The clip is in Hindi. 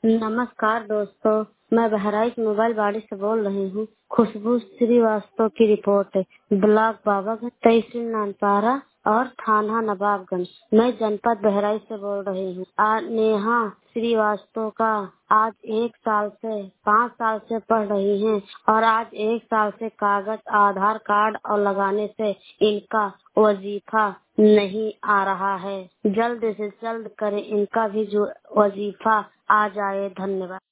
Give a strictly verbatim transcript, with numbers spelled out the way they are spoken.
नमस्कार दोस्तों, मैं बहराइच मोबाइल बाड़ी से बोल रही हूँ। खुशबू श्रीवास्तव की रिपोर्ट है। ब्लॉक बाबागंज, तहसील नानपारा और थाना नवाबगंज। मैं जनपद बहराइच से बोल रही हूँ। आज नेहा श्रीवास्तव का आज एक साल से पाँच साल से पढ़ रही हैं और आज एक साल से कागज आधार कार्ड और लगाने से इनका वजीफा नहीं आ रहा है। जल्द से जल्द करें, इनका भी जो वजीफा आ जाए। धन्यवाद।